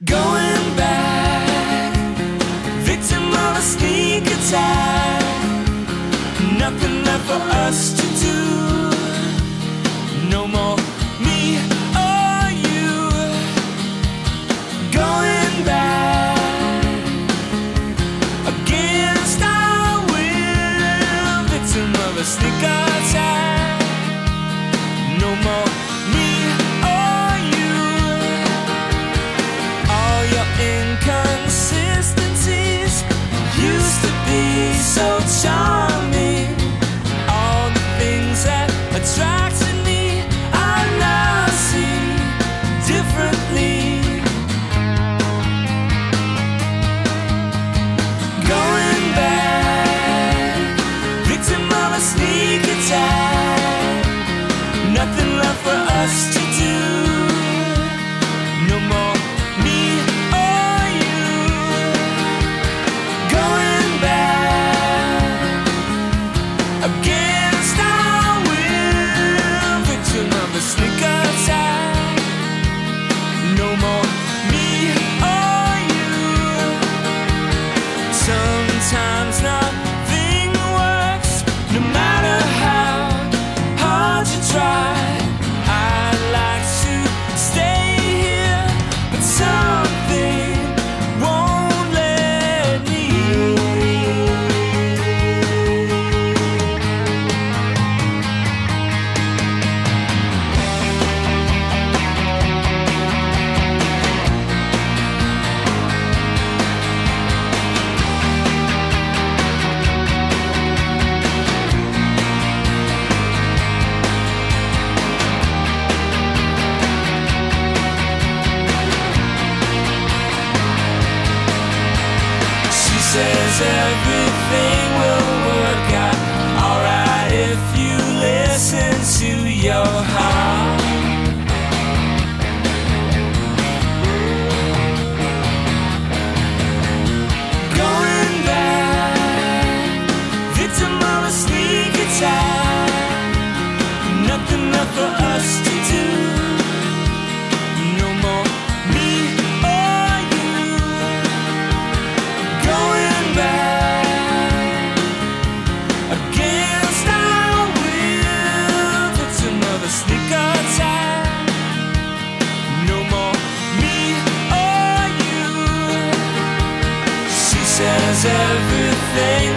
Going back, victim of a sneak attack. Nothing left for us to do. No more me or you. Going back against our will. Victim of a sneak attack. No more me or you. All your inconsistencies used to be so charming. All the things that attracted me I now see differently. Going back, victim of a sneak attack. Nothing left for us to do. No more me or you. Going back against our will. Victim of a sneak attack. No more me or you. Sometimes nothing works, no matter how hard you try. I'd like to stay here, but something won't let me. She says everything will work out alright if you listen to your heart. Going back, victim of a sneak attack. Nothing left for us to do. No more me or you. Going back against our will. Victim of a sneak attack. No more me or you. She says everything